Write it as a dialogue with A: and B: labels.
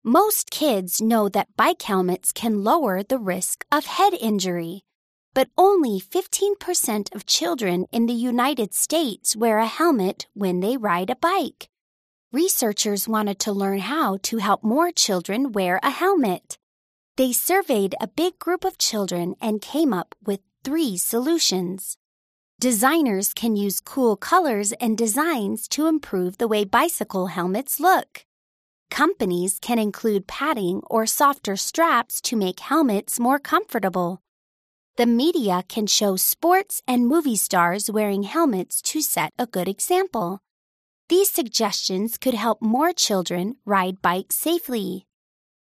A: Most kids know that bike helmets can lower the risk of head injury, but only 15% of children in the United States wear a helmet when they ride a bike. Researchers wanted to learn how to help more children wear a helmet. They surveyed a big group of children and came up with 3 solutions. Designers can use cool colors and designs to improve the way bicycle helmets look. Companies can include padding or softer straps to make helmets more comfortable. The media can show sports and movie stars wearing helmets to set a good example. These suggestions could help more children ride bikes safely.